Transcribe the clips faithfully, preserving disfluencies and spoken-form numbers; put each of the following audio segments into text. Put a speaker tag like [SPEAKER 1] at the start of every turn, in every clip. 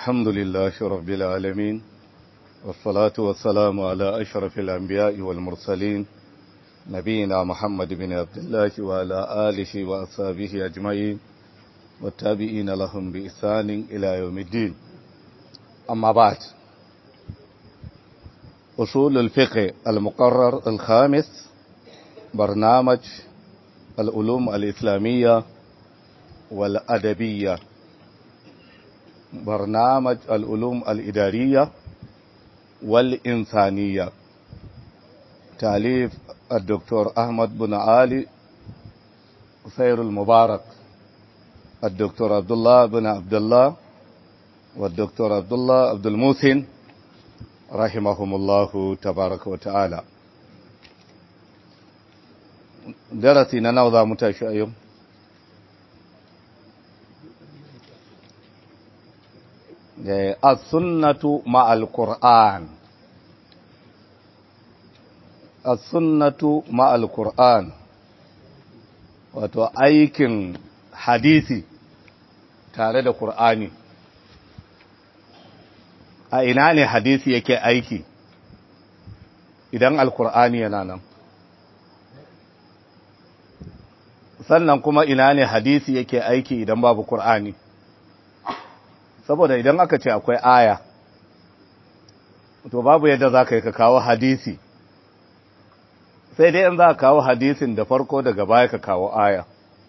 [SPEAKER 1] الحمد لله رب العالمين والصلاة والسلام على أشرف الأنبياء والمرسلين نبينا محمد بن عبد الله وعلى آله وأصحابه أجمعين والتابعين لهم بإحسان إلى يوم الدين. أما بعد، أصول الفقه المقرر الخامس، برنامج العلوم الإسلامية والأدبية، برنامج العلوم الإدارية والإنسانية، تأليف الدكتور أحمد بن علي خير المبارك، الدكتور عبد الله بن عبد الله والدكتور عبد الله عبد المحسن رحمهم الله تبارك وتعالى. درسنا نوضع متشائم السنة مع القرآن. السنة مع القرآن wato aikin hadisi tare da Qur'ani. A ina ne hadisi yake aiki idan Al-Qur'ani yana nan? Sannan kuma ina ne hadisi yake aiki idan babu Qur'ani? Saboda idan aka ce akwai aya, to babu yadda za ka yi ka kawo hadisi, sai dai in za ka kawo hadisin da farko daga baya ka kawo aya.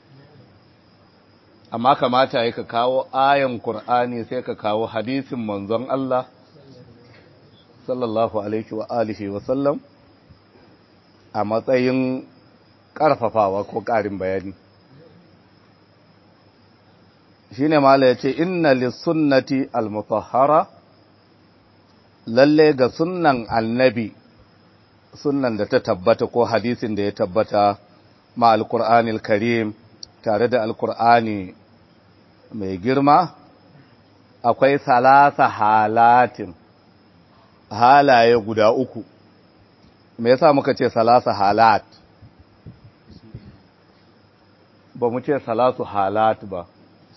[SPEAKER 1] Amma kamata yi ka kawo ayan Kur'ani sai ka kawo hadisin manzon Allah sallallahu alaihi wa alihi wa sallam a matsayin ƙarfafawa ko ƙarin bayani. Shine mala yace inna lis-sunnati al-mutahhara, lalle ga sunnan annabi, sunnan da ta tabbata ko hadisin da ya tabbata ma al-Qur'anil Karim, tare da al-Qur'ani mai girma, akwai salasa halatin, halaye guda uku. Me yasa muka ce salasa halat? Ba mu ce salasu halat ba.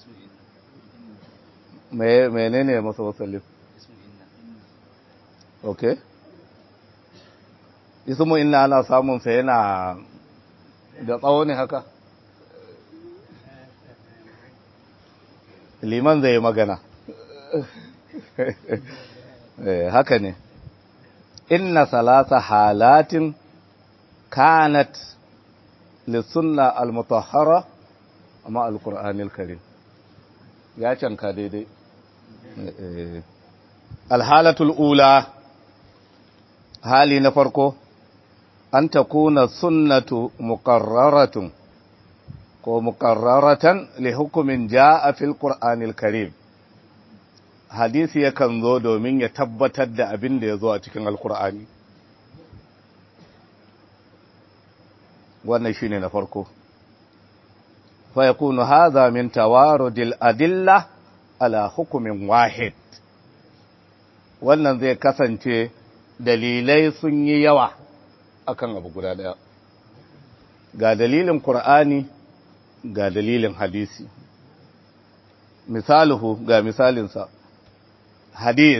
[SPEAKER 1] Menene masa wasallin? Okay. Ismu inna ana samun sa yana da tsawo ne haka? Liman zai magana. Eh, haka ne. Inna salasa halatin kanat lissunna al-mutahhara amma al-Qur'anil Karim. Ya canka daidai. Alhalatul ula, hali na farko, an ta kuna sunnatu muqarraratun ko muqarraratan li hukumin ja'a fil Qur'anil Karim. Hadisi yakan zo domin ya tabbatar da abin da ya zo a cikin Al-Qur'ani. Wannan shine na farko. Fa yakunu hadha min tawarudil adilla ala hukumin wahid. Wannan zai kasance dalilai sun yi yawa akan abu guda daya. Ga dalilin Qur'ani, ga dalilin hadisi. Misaluhu, ga misalinsa. Hadith: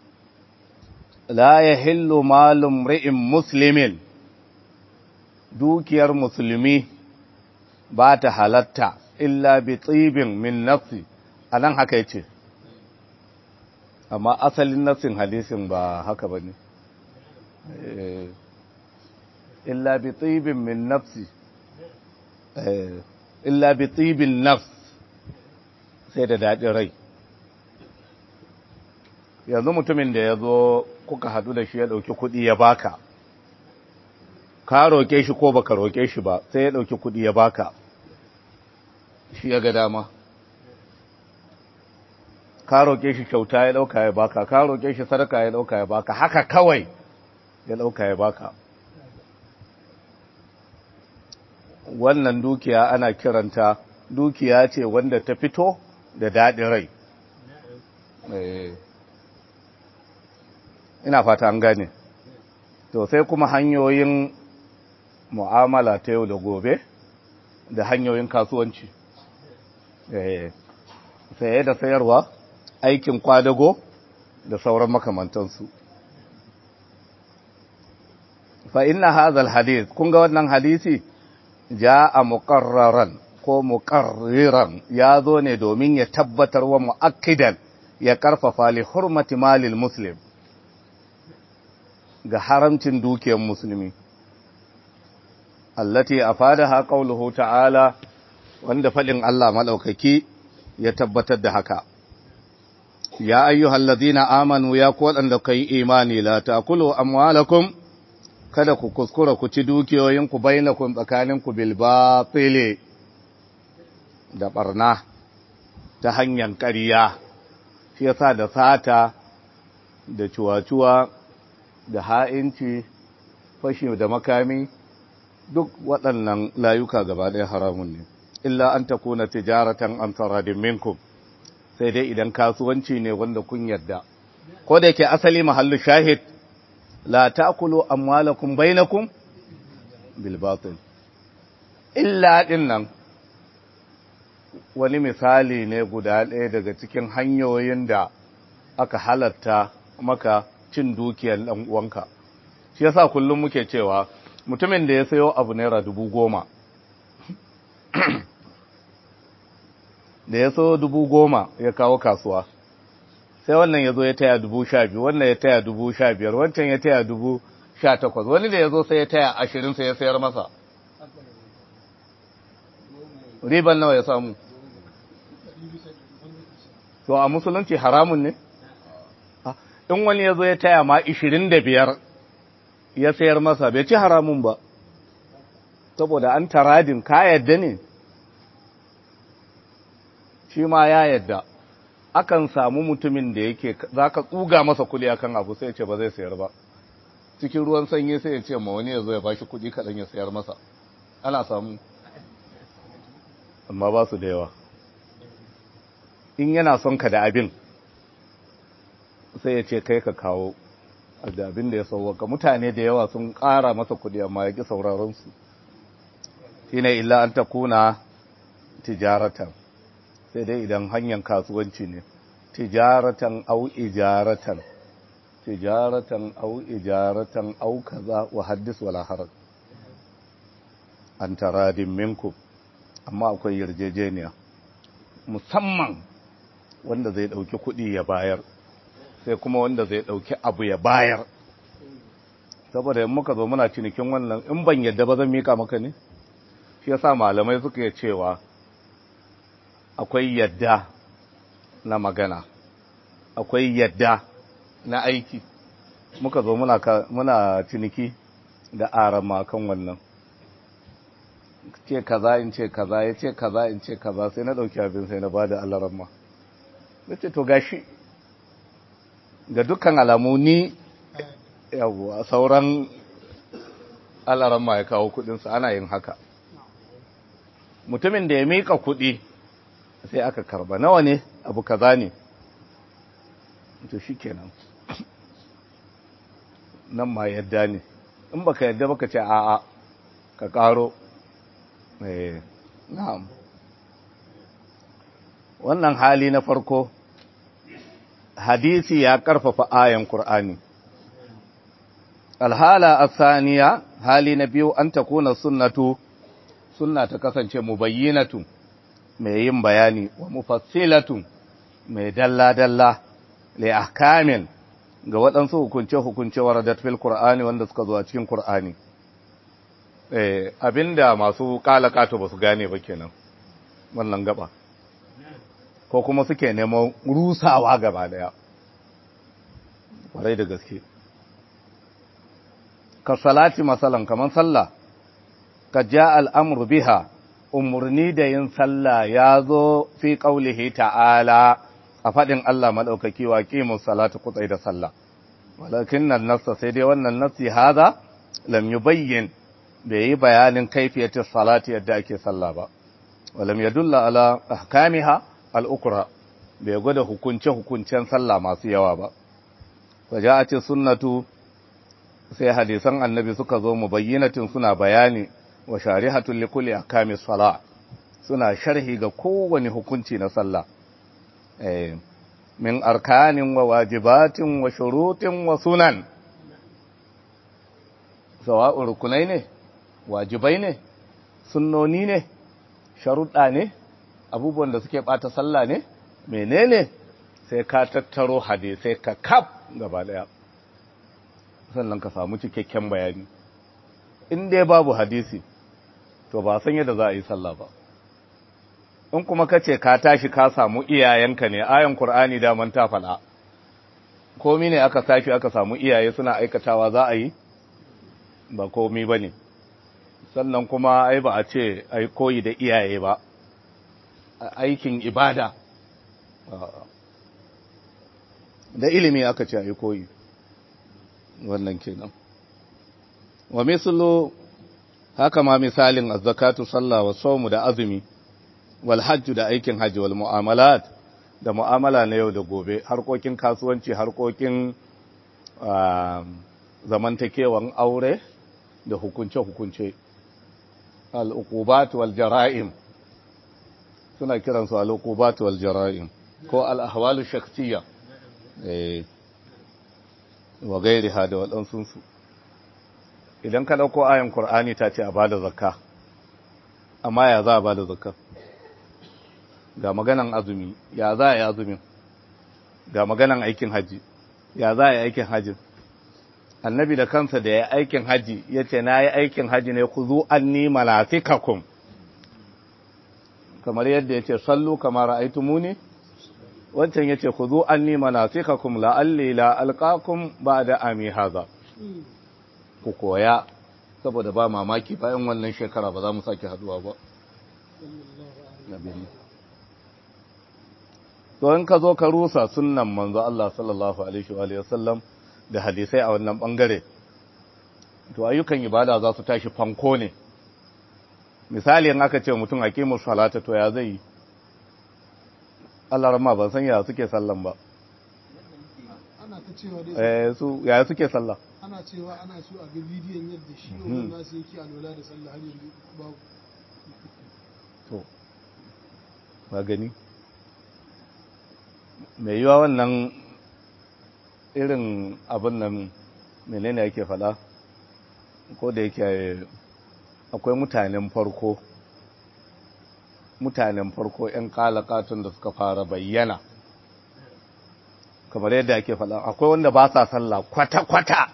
[SPEAKER 1] la yahillu malu imri'in muslimin, dukiyar musulmi ba ta halatta illa bi tsibin min nafsi. Anan haka yace, amma asalin nafsin hadisin ba haka bane. Eh, illa bi tsibin min nafsi, eh, illa bi tsibin nafs, sai da daɗin rai. Yanzu mutumin da ya zo kuka hadu da shi ya ɗauki kuɗi ya baka, ka roƙe shi ko baka roƙe shi ba, sai ya ɗauki kuɗi ya baka, shi ya ga dama. Ka roƙe shi kyauta ya ɗauka ya baka, ka roƙe shi sadaka ya ɗauka ya baka, haka kawai ya ɗauka ya baka. Wannan dukiya ana kiranta dukiya ce wanda ta fito da daɗin rai. Ina fata an gane. To sai kuma hanyoyin mu'amala ta yau da gobe da hanyoyin kasuwanci. Saye da sayarwa aikin kwadago da sauran makamantansu. Fa inna hadhal hadith, kun ga wannan hadisi jaa muqarraran ko muqarriran, ya zo ne domin ya tabbatar wa muakkidan, ya karfafa li hurmati malil muslim, ga haramcin dukiyar musulmi, allati afadaha qawluhu ta'ala, wanda fadin Allah madaukaki ya tabbatar da haka. Ya ayyuhallazina amanu, ya ku wadanda kai imani, la ta'kulu amwalakum, kada ku kuskura ku ci dukiyoyinku bainakum tsakaninku bil batili, da barna ta hanyar ƙarya. Shi yasa da sata da cuwa-cuwa da ha'inci, fashi da makami, duk waɗannan layuka gaba ɗaya haramun ne, illa an ta kuna tijaratan an taradin minkum, sai dai idan kasuwanci ne wanda kun yarda. Ko da yake asali mahallu shahid, la ta'kulu amwalakum bainakum bil batil. Illa din nan wani misali ne guda ɗaya daga cikin hanyoyin da aka halatta maka cin dukiyar ɗan uwanka. Shi yasa kullum muke cewa mutumin da ya sayo abu naira dubu goma, da ya sayo dubu goma ya kawo kasuwa, sai wannan ya zo ya taya dubu sha biyu, wannan ya taya dubu sha biyar, wancan ya taya dubu sha takwas, wani da ya zo sai ya taya ashirin sai ya sayar masa. Riban nawa ya samu? To a musulunci haramun ne? In wani ya zo ya taya ma ishirin da biyar ya sayar masa, bai ci haramun ba, saboda an taradin ka yadda ne, shi ma ya yadda. Akan samu mutumin da yake za ka tsuga masa kuli akan abu sai ce ba zai sayar ba, cikin ruwan sanyi sai ya ce ma wani ya zo ya bashi kudi kaɗan ya sayar masa. Ana samu, amma ba su da yawa. In yana son ka da abin sai ya ce kai ka kawo da abin da ya sauwaka. Mutane da yawa sun ƙara masa kudi amma ya ƙi sauraronsu. Shi ne illa an ta kuna tijaratan, sai dai idan hanyar kasuwanci ne, tijaratan au ijaratan, tijaratan au ijaratan au kaza wa haddis wala haraj, an taradin minku. Amma akwai yarjejeniya, musamman wanda zai ɗauki kuɗi ya bayar, sai kuma wanda zai ɗauki abu ya bayar. Saboda yin muka zo muna cinikin wannan, in ban yadda ba zan mika maka ne? Shi yasa malamai suka yi cewa akwai yadda na magana, akwai yadda na aiki. Muka zo muna, muna ciniki da arama kan wannan, ce kaza in ce kaza, ya ce kaza in ce kaza, sai na ɗauki abin sai na ba da alaramma. Na ce to gashi, ga dukkan alamu ni yawwa sauran alaramma ya kawo kudinsa, ana yin haka. Mutumin da ya mika kudi sai aka karba, nawa ne abu kaza ne, to shi kenan, nan ma yadda ne. In baka yadda baka ce a'a ka karo. Eh, na'am. Wannan hali na farko, hadisi ya karfafa ayan Qur'ani. Alhala asaniya, hali na biyu, an takuna sunnatu, sunna ta kasance mubayyinatu, mai yin bayani, wa mufassilatu, mai dalla-dalla, li ahkamin, ga waɗansu hukunce-hukunce waradat fil Qur'ani wanda suka zo a cikin Qur'ani. Eh, abinda masu kalakato ba su gane ba kenan, wannan gaba. Ko kuma suke neman rusawa gaba daya. Kwarai da gaske. Ka salati masalan kaman sallah, ka ja al'amur biha, umarni da yin sallah ya zo fi ƙaulihi ta'ala a faɗin Allah maɗaukaki wa ƙimun salatu kutsai da sallah. Walakin nan nasa sai dai wannan nasi haza lam yi bayyin bai yi bayanin kaifiyatin salati yadda ake sallah ba. Walam ya dulla ala ahkamiha al'ukura bai gwada hukunce-hukuncen sallah masu yawa ba. Waje a ce sunnatu sai hadisan annabi suka zo mu bayyanatin suna bayani wa shari'atun likuli ahkamis sala suna sharhi ga kowane hukunci na sallah. Eh, min arkanin wa wajibatin wa shurutin wa sunan. Sawa'un rukunai ne, wajibai ne, sunnoni ne, sharuɗa ne, abubuwan da suke ɓata sallah ne, menene sai ka tattaro hadisai ka kaf gaba ɗaya. Sannan ka samu cikakken bayani. In dai babu hadisi, to ba san yadda za a yi sallah ba. In kuma ka ce ka tashi ka samu iyayenka ne, ayan Kur'ani daman ta faɗa. Komi ne aka tashi aka samu iyaye suna aikatawa za a yi? Ba komi ba ne. Sannan kuma ai ba a ce ai koyi da iyaye ba, aikin ibada. Da ilimi aka ce ai koyi. Wannan kenan. Wa mislu haka ma misalin az-zakatu sallah wa sawmu da azumi wal hajju da aikin haji wal mu'amalat da mu'amala na yau da gobe, harkokin kasuwanci, harkokin zamantakewan aure da hukunce-hukunce. Al-uqubat wal jara'im suna kiransu al-uqubat wal jara'im ko al-ahwal ash-shakhsiyya eh wa gairiha da wadansu su. Idan ka dauko ayan Qur'ani ta ce a bada zakka, amma ya za a bada zakka? Ga maganan azumi, ya za a yi azumin? Ga maganan aikin haji, ya za a yi aikin haji? Annabi da kansa da ya aikin haji ya ce na yi aikin haji ne ku zu anni manasikakum, kamar yadda ya ce sallu kamar ra'aytumuni. Wancan ya ce ku zu anni manasikakum la'alli la alqakum ba'da ami hadha, ku koya saboda ba mamaki bayan wannan shekara ba za mu sake haduwa ba. To in ka zo ka rusa sunnan manzo Allah sallallahu alaihi wa alihi wasallam da hadisai a wannan bangare, to ayyukan ibada za su tashi fanko ne. Misali in aka ce mutum aqimu salata, to ya zai yi? Allah rahma ban san ya suke sallan ba.
[SPEAKER 2] Ana ta cewa dai
[SPEAKER 1] eh su ya suke sallah?
[SPEAKER 2] Ana cewa ana so a ga bidiyon yadda shi wannan nasu yake alwala da sallah har yanzu babu.
[SPEAKER 1] To ba gani mai yiwa wannan irin abin nan menene yake fada, ko da yake akwai mutanen farko mutanen farko ƴan kalakatun da suka fara bayyana, kamar yadda ake fada, akwai wanda ba sa sallah kwata-kwata.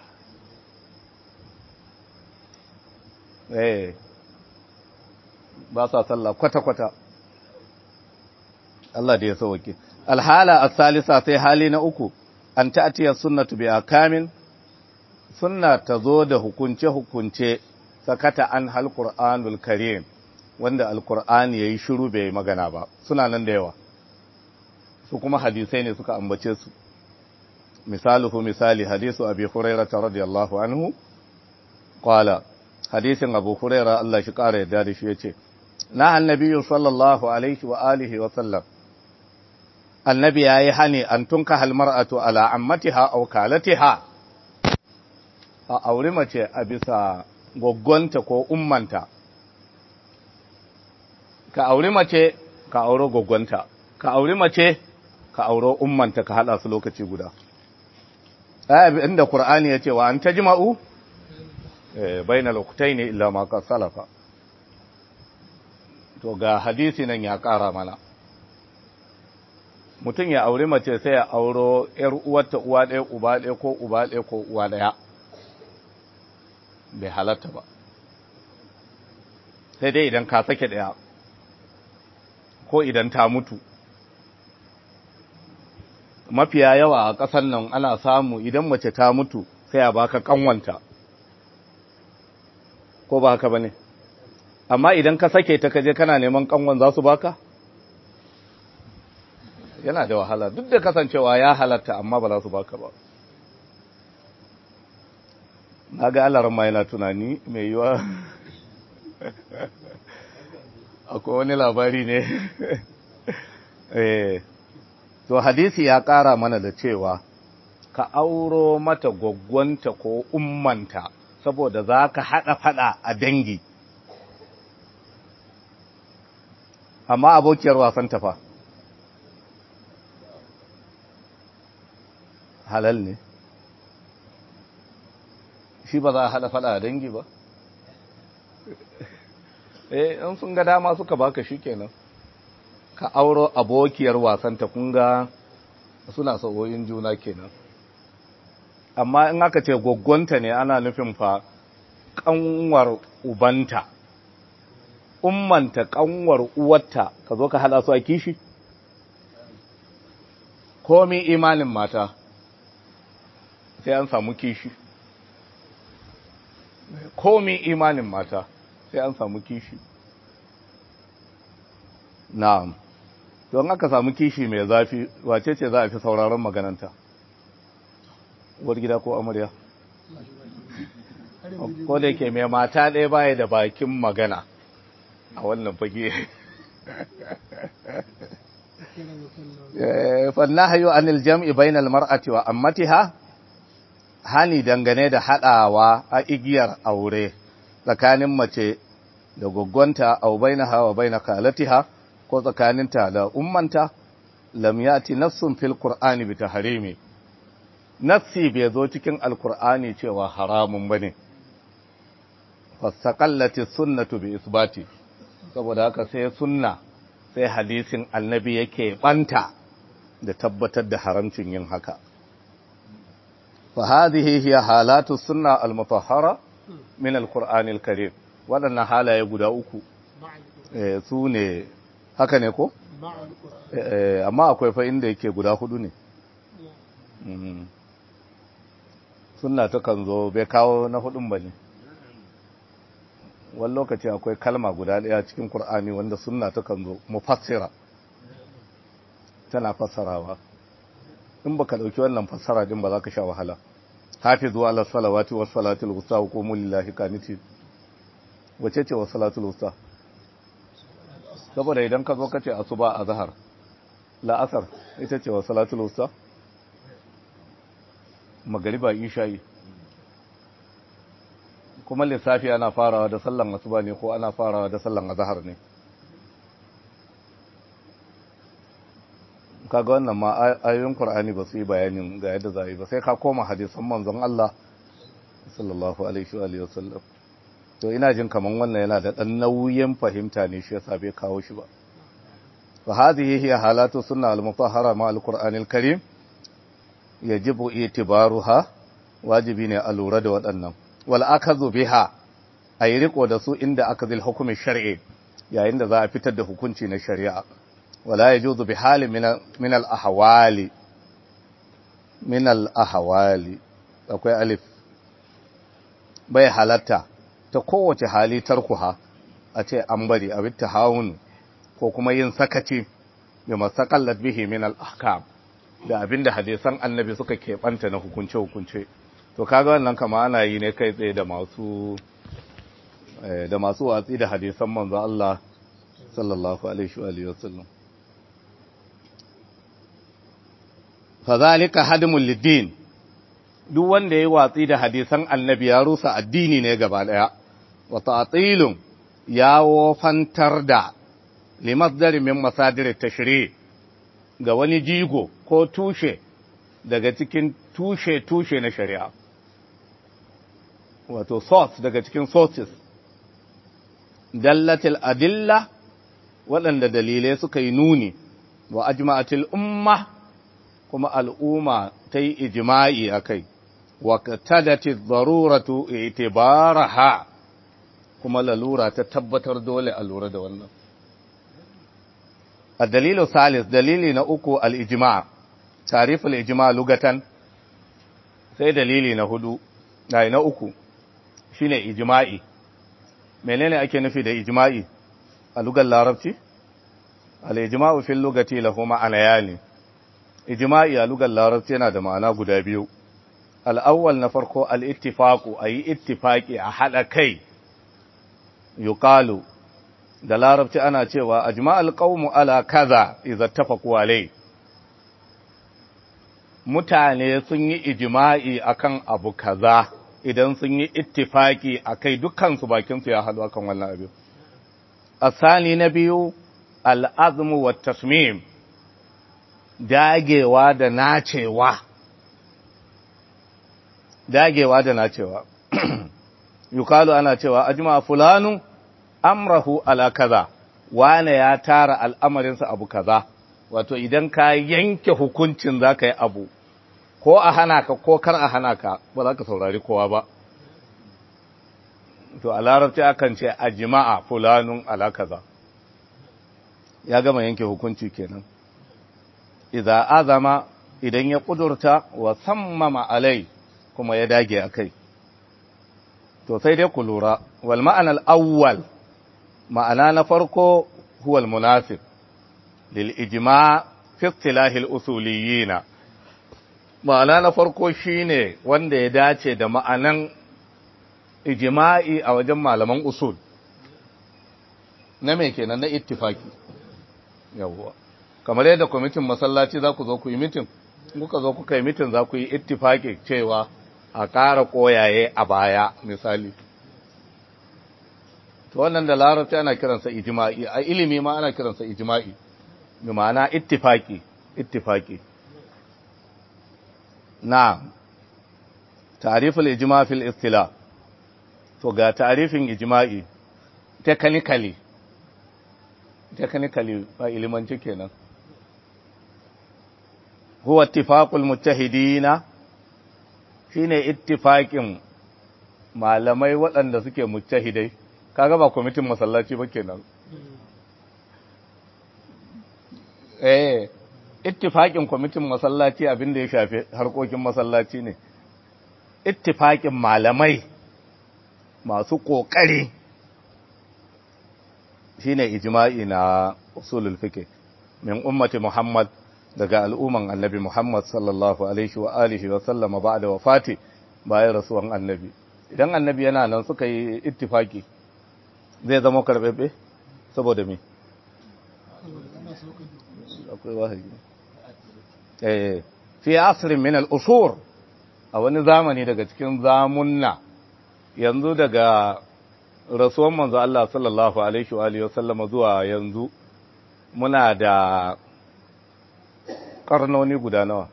[SPEAKER 1] eh ba sa sallah kwata-kwata. Allah da ya sauke. Alhala as-salisa, sai hali na uku, an ta'tiya sunnatu bi akamin, sunna ta zo da hukunce hukunce sakata an hal qur'anul karim, wanda alqur'ani yayi shiru bai magana ba. Suna nan da yawa, su kuma hadisai ne suka ambace su. Misaluhu, misali hadisu abi hurairah radiyallahu anhu qala, hadisin abu hurairah Allah shi kara yadda da shi yace, na annabi sallallahu alaihi wa alihi wa sallam, annabi ya yi hani an tunka halmar'atu ala ammatiha aw kalatiha, a auri mace a bisa goggonta ko ummanta. Ka auri mace ka auro goggonta, ka auri mace ka auro ummanta, ka hada su lokaci guda. Ayi inda Qur'ani yace wa an tajma'u eh bainal ukhtayn illa ma qad salafa. To ga hadisi nan ya kara mana, mutum ya auri mace sai ya auro ‘yar uwarta uwa ɗaya uba ɗaya ko uba ɗaya ko uwa ɗaya, bai halatta ba, sai dai idan ka sake ɗaya ko idan ta mutu. Mafiya yawa a ƙasar nan ana samu idan mace ta mutu sai a baka ƙanwanta, ko ba haka ba ne? Amma idan ka sake ta kaje kana neman ƙanwan za su baka? Yana da wahala, duk da kasancewa ya halatta, amma ba za su baka ba. Na ga alarma yana tunani mai yiwa akwai wani labari ne. eh to hadisi ya ƙara mana da cewa ka auro mata gwaggwanta ko ummanta, saboda za ka haɗa faɗa a dangi. Amma abokiyar wasan tafa halal ne shi ba za a hada fada dangi ba eh in sun ga dama suka baka shikenan ka auro abokiyar wasanta kun ga suna sauyoyin juna kenan amma in aka ce goggonta ne ana nufin fa kanwar ubanta ummanta kanwar uwarta ka zo ka hada su a kishi komi imanin mata sai an samu kishi komi imanin mata sai an samu kishi na'am don aka samu kishi mai zafi wace ce za a fi sauraron magananta uwar gida ko amarya ko da ke mai mata ɗaya baya da bakin magana a wannan fage fannahayu anil jam'i bainal mar'ati wa ammatiha hani dangane da hadawa a igiyar aure tsakanin mace da goggonta aw bainaha wa bain khalatiha ko tsakaninta da ummanta lam yati nassun fil qur'ani bi tahrimi nassi bai zo cikin alqur'ani cewa haramun bane fasaqallati sunnatu bi isbati saboda haka sai sunna sai hadisin annabi yake banta da tabbatar da haramcin yin haka fa hadhihi hiya halatu sunna al-mutahhara min al-qur'an al-karim wadannan halaye guda uku eh su ne haka ne ko eh amma akwai fa inda yake guda hudu ne sunna ta kan zo bai kawo na hudun bane wani lokaci akwai kalma guda ɗaya cikin Kur'ani wanda sunna ta kan zo mufassira tana fassarawa in baka dauki wannan fassara din ba za ka sha wahala hafizu ala salawati was salatul wusta wa qumu lillahi qanitin wace ce was salatul wusta saboda idan ka zo ka ce asuba azhar la asar ita ce was salatul wusta magriba isha'i kuma lissafi ana farawa da sallan asuba ne ko ana farawa da sallan azhar ne kaga wannan ma ayoyin Qur'ani ba su yi bayanin ga yadda za yi ba sai ka koma hadisan manzon Allah sallallahu alaihi wa alihi wasallam to ina jin kaman wannan yana da dan nauyin fahimta ne shi yasa bai kawo shi ba fa hadhihi hiya halatu sunna al-mutahhara ma al-Qur'an al-Karim yajibu itibaruha wajibi ne a lura da waɗannan wal akazu biha ayi riko da su inda akazil hukumi shar'i yayin da za a fitar da hukunci na shari'a wala yajuzu bi halin min al ahwali min al ahwali akwai alif bai halatta ta kowace hali tarkuha a ce an bari a bitta hawun ko kuma yin sakaci bi masaqallat bihi min al ahkam da abinda hadisan annabi suka keɓanta na hukunce hukunce to kaga wannan kama ana yi ne kai tsaye da masu da masu watsi da hadisan manzo Allah sallallahu alaihi wa alihi wasallam fadhalika hadmul lidin duk wanda yayi watsi da hadisan annabi ya rusa addini ne gaba daya wa ta'tilun ya wofantar da limasdar min masadir tashri' ga wani jigo ko tushe daga cikin tushe tushe na shari'a wato source daga cikin sources dallatil adilla waɗanda dalilai suka yi nuni wa ajma'atil umma kuma al'umma ta yi ijma'i a kai wa qatadati daruratu itibaraha kuma lalura ta tabbatar dole a lura da wannan الدليل الثالث دليل نأكو الإجماع تعريف الإجماع لغة سي دليل نهدو لا نأكو شيني إجماعي منين أكي نفي ده إجماعي اللغة العربية الإجماع في اللغة له معنيان إجماعي اللغة العربية نادى معنى قدابيو الأول نفرقو الاتفاق أي اتفاقي أحد كي يقال da larabci ana cewa ajma'al qaumu ala kaza idza tafaqu alai mutane sun yi ijma'i akan abu kaza idan sun yi ittifaki akai dukkan su bakin su ya hadu akan wannan abu asani na biyu al-azmu wat tasmim dagewa da nacewa dagewa da nacewa yukalu ana cewa ajma fulanu amrahu ala kaza wane ya tara al'amarinsa abu kaza wato idan ka yanke hukuncin zaka yi abu ko a hana ka ko kar a hana ka ba za ka saurari kowa ba to a larabci akan ce ajma'a fulanun ala kaza ya gama yanke hukunci kenan idza azama idan ya kudurta wa sammama alai kuma ya dage akai to sai dai ku lura wal ma'ana al-awwal ma'ana na farko huwa al-munasib lil ijma' fi istilah al-usuliyyin ma'ana na farko shine wanda ya dace da ma'anan ijma'i a wajen malaman usul na me kenan na ittifaki yawwa kamar yadda kwamitin masallaci za ku zo ku yi mitin kuka zo kuka yi mitin za ku yi ittifaki cewa a ƙara koyaye a baya misali to wannan da larabci ana kiransa ijma'i a ilimi ma ana kiransa ijma'i bi ma'ana ittifaki ittifaki na ta'riful ijma' fil istilah to ga ta'rifin ijma'i technically technically ba ilimanci kenan huwa ittifaqul mujtahidina shine ittifaqin malamai waɗanda suke mujtahidai kaga ba kwamitin masallaci ba kenan eh ittifaqin kwamitin masallaci abinda ya shafe harkokin masallaci ne ittifaqin malamai masu kokari shine ijma'i na usulul fiqh min ummati Muhammad daga al'umman annabi Muhammad sallallahu alaihi wa alihi wa sallama ba'da wafati bayan rasuwan annabi idan annabi yana nan suka yi ittifaki zai zama karbebe saboda me akwai wahayi eh fi asrin min al-usur a wani zamani daga cikin zamunna yanzu daga rasuwan manzo Allah sallallahu alaihi wa alihi wa sallama zuwa yanzu muna da karnoni guda nawa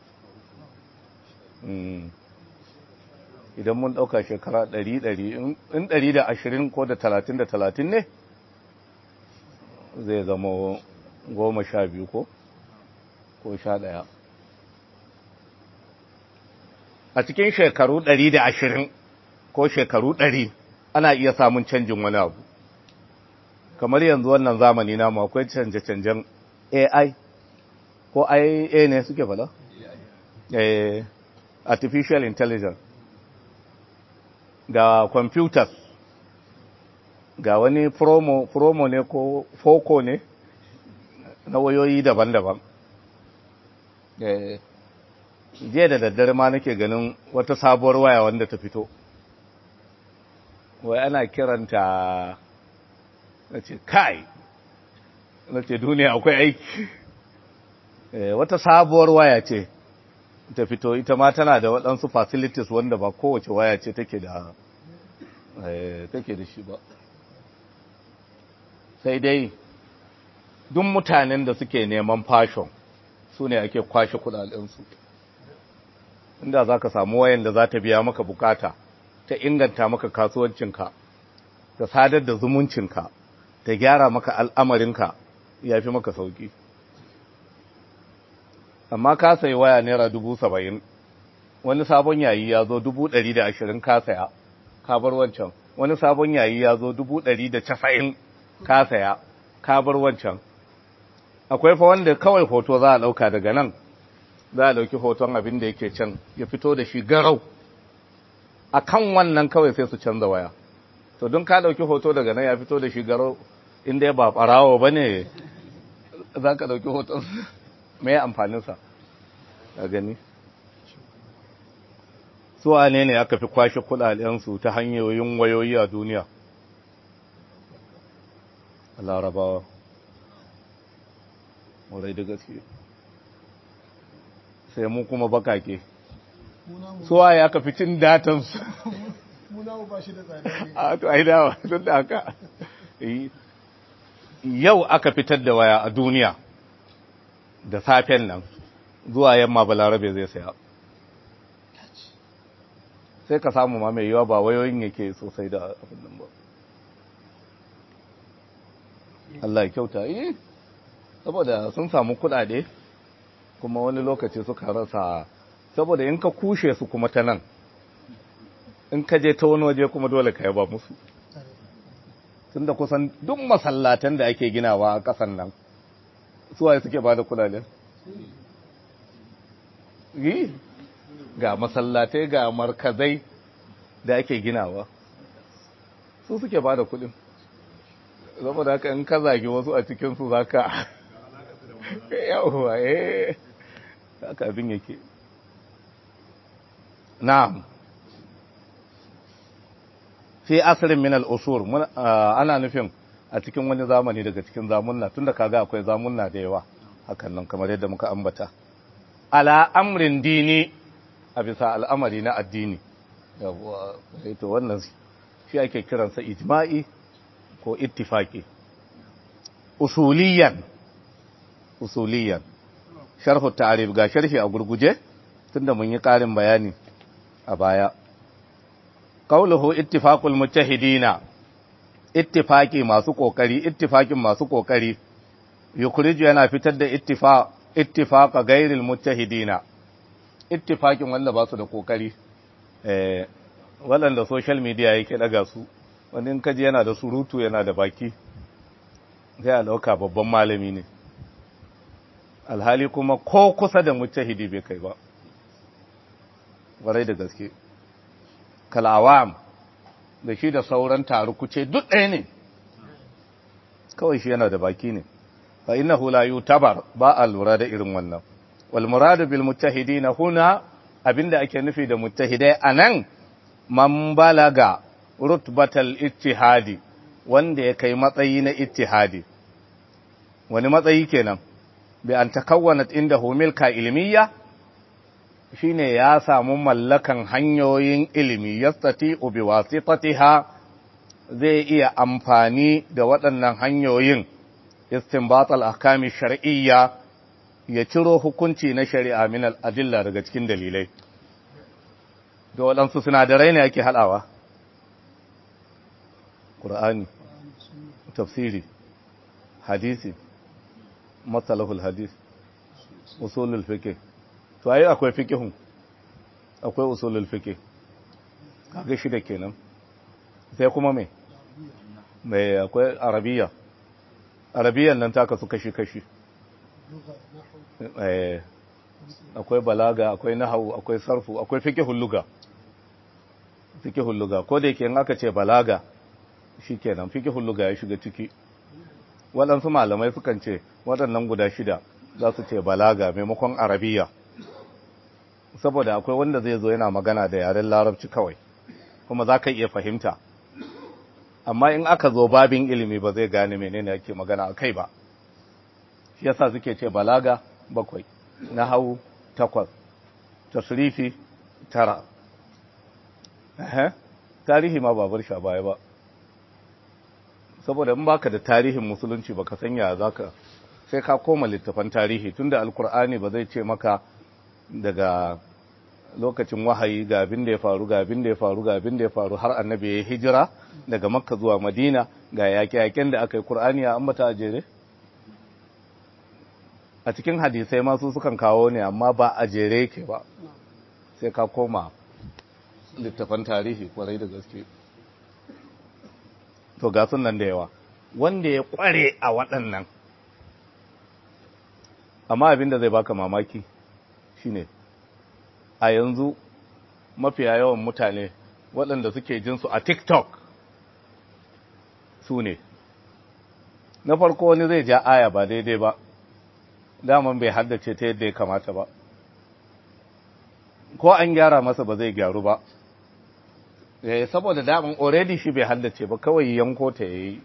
[SPEAKER 1] idan mun ɗauka shekara ɗari ɗari in ɗari da ashirin ko da talatin da talatin ne zai zama goma sha biyu ko ko sha ɗaya a cikin shekaru ɗari da ashirin ko shekaru ɗari ana iya samun canjin wani abu kamar yanzu wannan zamani namu akwai canje-canjen A I ko I A ne suke fada? Eh, artificial intelligence ga computers ga wani promo promo ne ko foco ne na wayoyi daban-daban eh je da daddare ma nake ganin wata sabuwar waya wanda ta fito wai ana kiranta nace kai nace duniya akwai aiki wata sabuwar waya ce ta fito ita ma tana da waɗansu facilities wanda ba kowace waya ce take da take da shi ba sai dai duk mutanen da suke neman fashion su ne ake kwashe kudadensu inda za ka samu wayan da za ta biya maka bukata ta inganta maka kasuwancinka ta sadar da zumuncinka ta gyara maka al'amarinka ya fi maka sauki amma ka sayi waya naira dubu saba'in wani sabon yayi ya zo dubu ɗari da ashirin ka saya ka bar wancan wani sabon yayi ya zo dubu ɗari da casa'in ka saya ka bar wancan akwai fa wanda kawai hoto za a ɗauka daga nan za a ɗauki hoton abin da yake can ya fito da shi garau a kan wannan kawai sai su canza waya to don ka ɗauki hoto daga nan ya fito da shi garau inda ya ba ɓarawo ba ne za ka ɗauki hoton mai amfaninsa a gani su wane ne aka fi kwashe kudadensu ta hanyoyin wayoyi a duniya larabawa wurai da gaske sai mu kuma bakake su waye aka fi cin datansu a to ai dawa don da haka yau aka fitar da waya a duniya da safen nan zuwa yamma balarabe zai saya sai ka samu ma mai yiwa ba wayoyin yake sosai da abin nan ba. Allah ya kyauta yi saboda sun samu kuɗaɗe kuma wani lokaci suka rasa, saboda in ka kushe su kuma ta nan in ka je ta wani waje kuma dole ka yaba musu, tunda kusan duk masallatan da ake ginawa a ƙasan nan suwaye suke ba da kuɗaɗe. yi ga masallatai ga markazai da ake ginawa su suke ba da kuɗin, saboda haka in ka zagi wasu a cikinsu za ka yawwa eh haka abin yake. na'am fi asirin min al-usur ana nufin a cikin wani zamani daga cikin zamunna, tunda kaga akwai zamunna da yawa hakan nan kamar yadda muka ambata, ala amrin dini, a bisa al'amari na addini. yawwa to wannan shi ake kiransa ijma'i ko ittifaqi. usuliyan usuliyan sharhu ta'rif, ga sharhi a gurguje tunda mun yi ƙarin bayani a baya. qawluhu ittifaqul mujtahidina, ittifaqi masu kokari, ittifaqin masu kokari, yukhriju yana fitar da ittifaq ittifaqa ghairil mujtahidina, ittifaqin wanda ba su da kokari, eh waɗanda social media yake daga su, wani in kaji yana da surutu yana da baki sai a dauka babban malami ne, alhali kuma ko kusa da mujtahidi bai kai ba, warai da gaske. kalawam da shi da sauran tarukuce duk ɗaya ne, kawai shi yana da baki ne. fa innahu la yutabar, ba a lura da irin wannan. wal muradu bil mujtahidina huna, abinda ake nufi da mujtahidai anan, man balaga rutbatal ittihadi, wanda ya kai matsayi na ittihadi. wani matsayi kenan? bi an takawwanat indahu milka ilmiya, shine ya samu mallakan hanyoyin ilimi, yastati'u bi wasitatiha, zai iya amfani da waɗannan hanyoyin, istinbat al-ahkami shar'iyya, ya ciro hukunci na shari'a min al-adilla daga cikin dalilai. da waɗansu sinadarai ne ake haɗawa, Qur'ani, tafsiri, hadisi, matsalahul hadis, usulul fiqh. to ayi akwai fiqhun, akwai usulul fiqh, kaga shida kenan. sai kuma me mai akwai arabiya, arabiyan nan ta kasu kashi kashi, eh akwai balaga, akwai nahwu, akwai sarfu, akwai fiqhul lugha. fiqhul lugha ko da yake in aka ce balaga shikenan fiqhul lugha ya shiga ciki. waɗansu malamai sukan ce waɗannan guda shida za su ce balaga maimakon arabiya, saboda akwai wanda zai zo yana magana da yaren larabci kawai kuma za ka iya fahimta, amma in aka zo babin ilimi ba zai gane menene ake magana a kai ba. shi yasa suke ce balaga bakwai, nahwu takwas, tasrifi tara. eh tarihi ma ba bar sha baya ba, saboda in baka da tarihin musulunci baka san ya zaka, sai ka koma littafan tarihi, tunda alkur'ani ba zai ce maka daga lokacin wahayi ga abin da ya faru ga abin da ya faru ga abin da ya faru har annabi ya hijira daga makka zuwa madina, ga yaƙe-yaƙen da aka yi. Qur'ani ya ambata a jere, a cikin hadisai masu sukan kawo ne, amma ba a jere yake ba, sai ka koma littafan tarihi kwarai da gaske. to ga sunan da yawa wanda ya kware a waɗannan, amma abin da zai baka mamaki shine a yanzu mafiya yawan mutane waɗanda suke jinsu a TikTok su ne, na farko wani zai ja aya ba daidai ba, daman bai haddace ta yadda ya kamata ba, ko an gyara masa ba zai gyaru ba, eh saboda daman already shi bai haddace ba, kawai yanko ta yayi.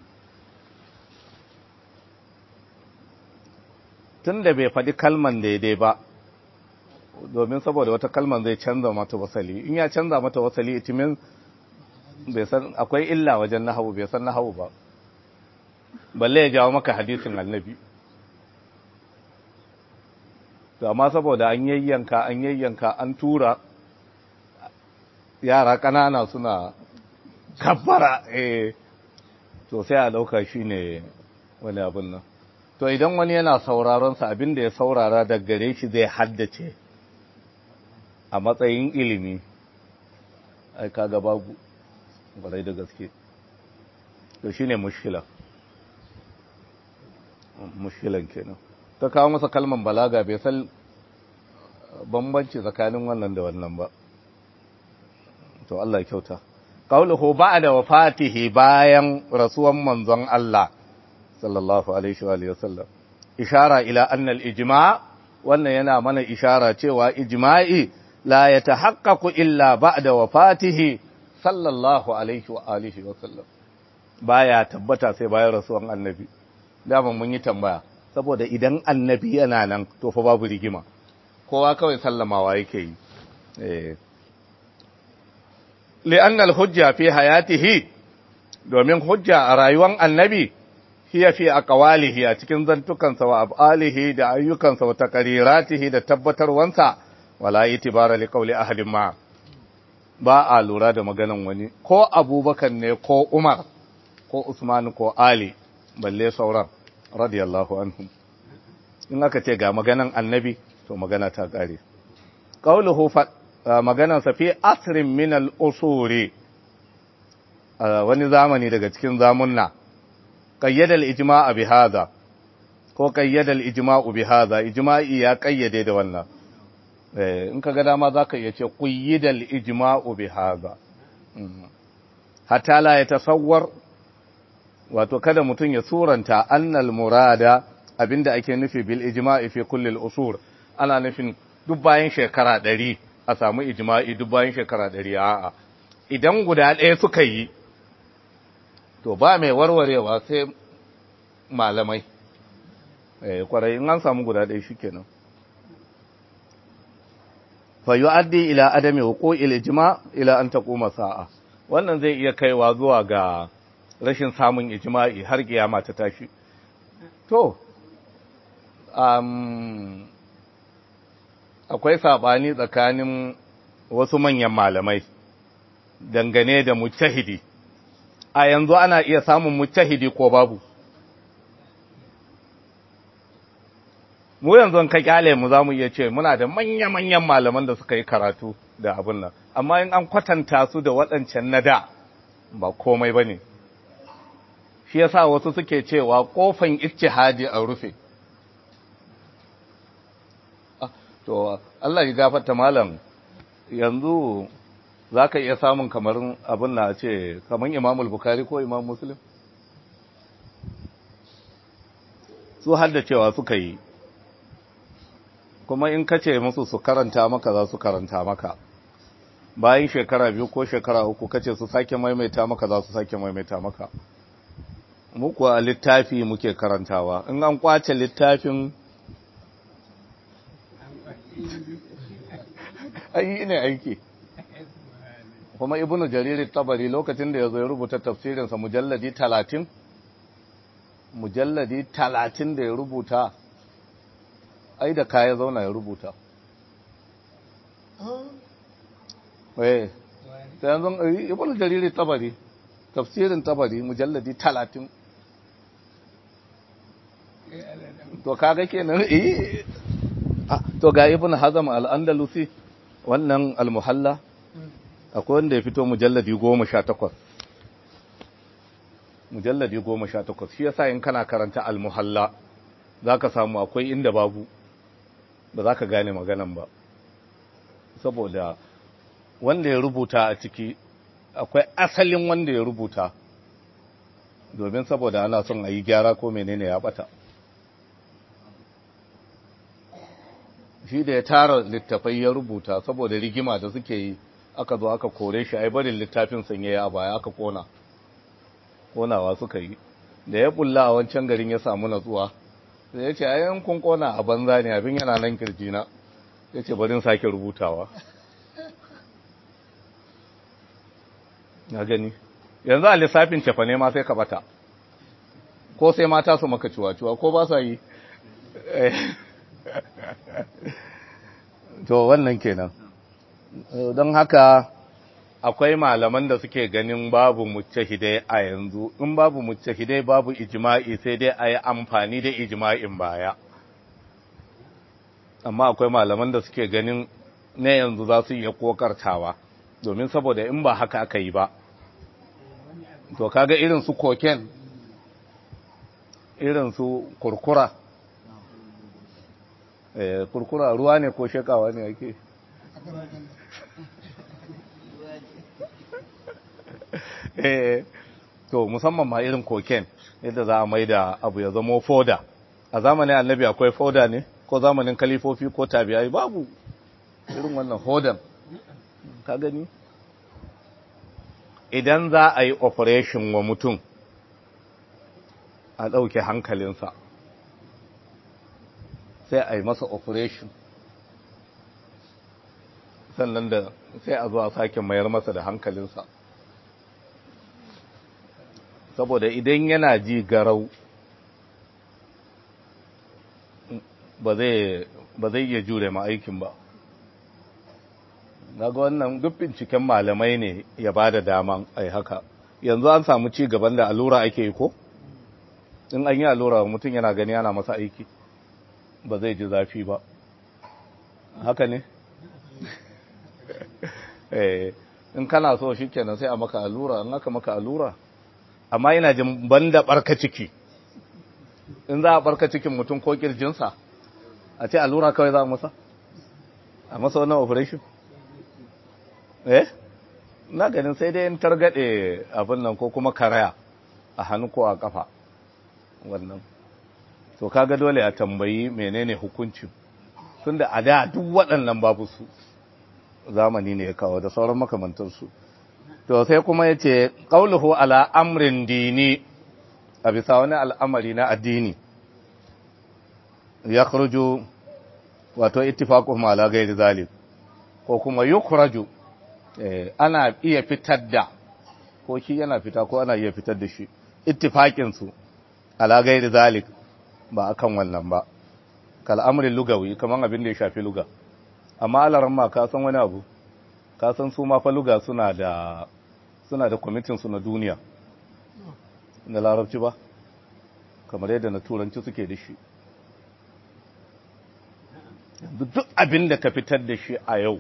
[SPEAKER 1] Tunda bai faɗi kalman daidai ba, domin saboda wata kalman zai canza mata wasali, in ya canza mata wasali itimin bai san akwai illa wajen nahawu, bai san nahawu ba, balle ya jawo maka hadisin annabi. to amma saboda an yayyanka an yayyanka an tura yara ƙanana suna kabbara eh to sai a ɗauka shi ne wani abin nan to idan wani yana sauraronsa abinda ya saurara daga gare shi zai haddace a matsayin ilimi ai kaga babu barai da gaske to shine mushkila mushkilan kenan ta kawo masa kalman balaga bai san bambanci tsakanin wannan da wannan ba to Allah ya kyauta qauluhu ba'da wafatihi bayan rasuwan manzon Allah sallallahu alaihi wa sallam ishara ila anna al-ijma' wannan yana mana ishara cewa ijma'i la yatahaqqaqu illa ba'da wafatihi sallallahu alaihi wa alihi wa sallam baya tabbata sai bayan rasuwan annabi dama mun yi tambaya saboda idan annabi yana nan to fa babu rigima kowa kawai sallamawa yake yi eh li'anna al-hujja fi hayatihi domin hujja a rayuwar annabi hiya fi aqwalihi a cikin zantukansa wa af'alihi da ayyukansa wa taqriratihi da tabbatarwansa wala itibara li qawli ahadin ma ba a lura da maganan wani ko Abubakar ne ko Umar ko Usman ko Ali balle sauran radiyallahu anhum in aka ce ga maganan annabi to magana ta kare qauluhu fa maganan sa fi asrin min al-usuri wani zamani daga cikin zamunna qayyada al-ijma' bi hadha ko qayyada al-ijma' bi hadha ijma'i ya qayyade da wannan eh in kaga dama zaka iya ce qayyada al-ijma' bi hadha hatta la yatasawwar wato kada mutun ya suranta annal murada abinda ake nufi bil ijma'i fi kulli al-usur ana nufin duk bayan shekara ɗari a samu ijma'i duk bayan shekara ɗari a'a idan guda ɗaya suka yi to ba mai warwarewa sai malamai eh kwarai in an samu guda ɗaya shikenan fa yu'addi ila adami wuqu'il ijma' ila an taquma sa'a wannan zai iya kaiwa zuwa ga rashin samun ijma'i har kiyama ta tashi to um, akwai sabani tsakanin wasu manyan malamai dangane da mujtahidi a yanzu ana iya samun mujtahidi ko babu mu yanzu ka kyale mu zamu iya ce muna da manya-manyan malaman da suka yi karatu da abin nan amma in an kwatanta su da waɗancan nada ba komai bane shi yasa wasu suke cewa kofan ijtihadi a rufe to Allah ya gafarta malam yanzu zaka iya samun kamar abin na ce kamar Imam al-Bukhari ko Imam Muslim su hadda cewa suka yi kuma in kace musu su karanta maka za su karanta maka bayan shekara biyu ko shekara uku kace su sake maimaita maka za su sake maimaita maka mu kuwa littafi muke karantawa in an kwace littafin ai ne aiki kuma ibnu jarir tabari lokacin da yazo ya rubuta tafsirin sa mujalladi talatin mujalladi talatin da ya rubuta ai da kaya zauna ya rubuta eh sai yanzu ibnu jarir tabari tafsirin tabari mujalladi talatin to kaga kenan eh to ga ibnu hazm al-andalusi wannan al-muhalla akwai wanda ya fito mujalladi goma sha takwas mujalladi goma sha takwas shi yasa in kana karanta al-muhalla zaka samu akwai inda babu ba zaka gane maganan ba saboda wanda ya rubuta a ciki akwai asalin wanda ya rubuta domin saboda ana son a yi gyara ko menene ya bata shi da ya tara littafai ya rubuta saboda rigima da suke yi aka zo aka kore shi ai barin littafin sanye a baya aka kona konawa suka yi da ya bulla a wancan garin ya samu natsuwa sai ya ce ayan kun kona a banza ne abin yana nan kirjina ya ce barin sake rubutawa na gani yanzu a lissafin cefa ne ma sai ka bata ko sai mata su maka ciwa-ciwa ko ba sa yi to wannan kenan don haka akwai malaman da suke ganin babu mujtahidai a yanzu, in babu mujtahidai babu ijma'i sai dai a yi amfani da ijma'in baya. Amma akwai malaman da suke ganin na yanzu za su iya kokartawa, domin saboda in ba haka aka yi ba. To kaga irin su koken, irin su kurkura, eh, kurkura ruwa ne ko shekawa ne ake? eh, to musamman ma irin koken, yadda za a mai da abu ya zamo foda. A zamanin annabi akwai foda ne, ko zamanin kalifofi ko tabi'ai babu irin wannan hodan. Ka gani? Idan za a yi operation wa mutum, a ɗauke hankalinsa, sai a yi masa operation, sannan da sai a zo a sake mayar masa da hankalinsa. Saboda idan yana ji garau, ba zai iya jure ma aikin ba. Daga wannan duk binciken malamai ne ya ba da daman ai haka. Yanzu an samu ci gaban da allura ake yi ko? In an yi allura mutum yana gani yana masa aiki, ba zai ji zafi ba. Haka ne? In kana so shi kenan sai a maka allura, in aka maka allura. Amma yana jin banda barka ciki. In za a barka cikin mutum ko kirjinsa, a ce allura kawai za a masa? A masa wannan operation? Eh? Na ganin sai dai in targade abin nan ko kuma karaya a hannu ko a kafa. Wannan. To kaga dole a tambayi menene hukuncin. Tunda a da duk waɗannan babu su. Zamani ne ya kawo da sauran makamantarsu. To sai kuma ya ce, ƙauluhu ala amrin dini, a bisa wani al'amari na addini, ya kurju, wato ittifaƙuhum ala gairi zalik, ko kuma yukraju, ana iya fitar da, ko shi yana fita ko ana iya fitar da shi, ittifaƙinsu ala gairi zalik, ba akan wannan ba, kal'amrin lugawi, kamar abin da ya shafi luga. Amma alaran ma ka san wani abu, ka san su ma fa luga suna da suna da kwamitin su na duniya na larabci ba kamar yadda na turanci suke da shi. Duk abin da ka fitar da shi a yau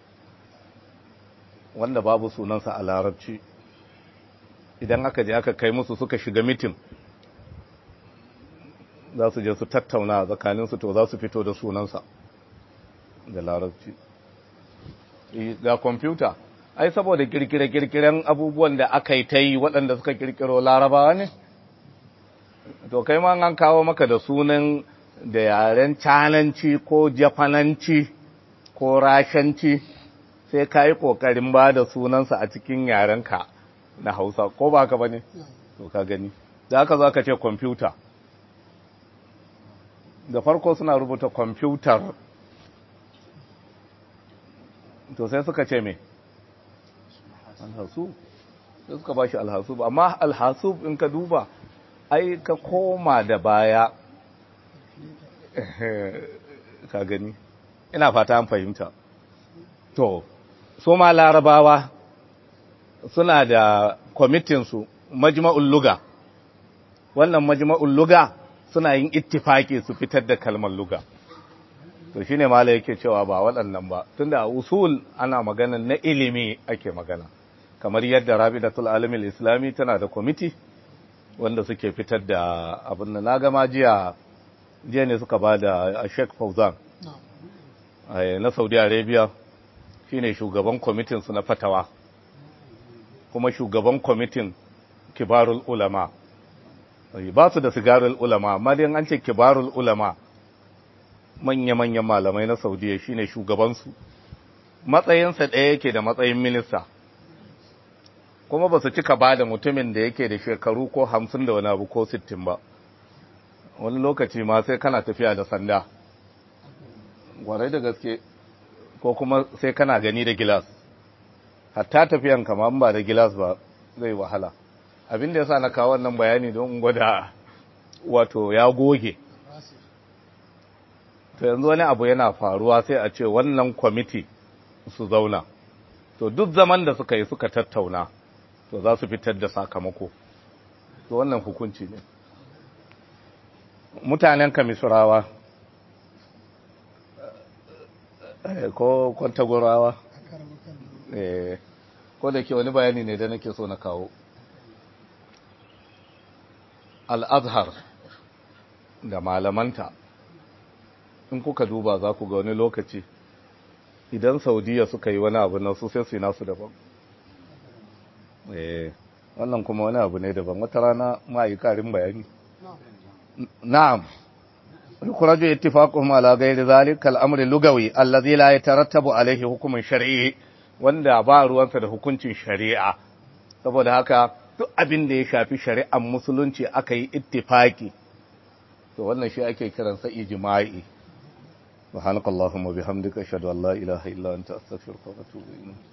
[SPEAKER 1] wanda babu sunansa a larabci, idan aka je aka kai musu suka shiga mitin za su je su tattauna tsakaninsu, to za su fito da sunansa da larabci. Ga kwamfuta, ai saboda kirkire-kirkiren abubuwan da aka yi ta yi waɗanda suka kirkiro larabawa ne, to kai ma an kawo maka da sunan da yaren cananci ko jafananci ko rashanci, sai ka yi ƙoƙarin ba da sunansa a cikin yarenka na hausa, ko ba ka ba ne? To ka gani, da aka zo ka ce kwamfuta, da farko suna rubuta kwamfutar, to sai suka ce me? Alhasu, sai suka ba shi alhasu, amma alhasu in ka duba, ai ka koma da baya, ka gani, ina fata an fahimta. To, su ma larabawa suna da kwamitinsu, majma'ul luga, wannan majma'ul luga suna yin ittifaki su fitar da kalmar luga. To shi ne mala yake cewa ba waɗannan ba, tunda a usul ana magana na ilimi ake magana, kamar yadda Rabidatul Alamil Islami tana da kwamiti wanda suke fitar da abin da na gama jiya, jiya ne suka ba da Sheikh Fauzan na Saudi Arabia, shi ne shugaban kwamitinsu na fatawa, kuma shugaban kwamitin kibarul ulama. Ba su da sigarul ulama, amma dai an ce kibarul ulama, manya-manyan malamai na Saudiya shine shugabansu, matsayinsa ɗaya yake da matsayin minista, kuma ba su cika ba da mutumin da yake da shekaru ko hamsin da wani abu ko sittin ba, wani lokaci ma sai kana tafiya da sanda, gwarai da gaske, ko kuma sai kana gani da gilas, hatta tafiyan kama ba da gilas ba zai wahala. Abin da ya sa na kawo wannan bayani don gwada wato ya goge. To yanzu wani abu yana faruwa sai a ce wannan kwamiti su zauna, to duk zaman da suka yi suka tattauna to za su fitar da sakamako to wannan hukunci ne mutanen kamisurawa ko kwantagurawa eh ko da ke wani bayani ne da nake so na kawo al-azhar da malamanta in kuka duba za ku ga wani lokaci idan saudiya suka yi wani abu na su sai su yi nasu daban eh wannan kuma wani abu ne daban wata rana ma yi karin bayani na'am يخرج اتفاقهم على غير ذلك الامر اللغوي الذي لا يترتب عليه حكم شرعي wanda ba ruwansa da hukuncin shari'a saboda haka duk abin da ya shafi shari'ar musulunci aka yi ittifaki to wannan shi ake kiransa ijma'i subhanakallahumma bihamdika ashhadu an la ilaha illa anta astaghfiruka wa atubu ilayk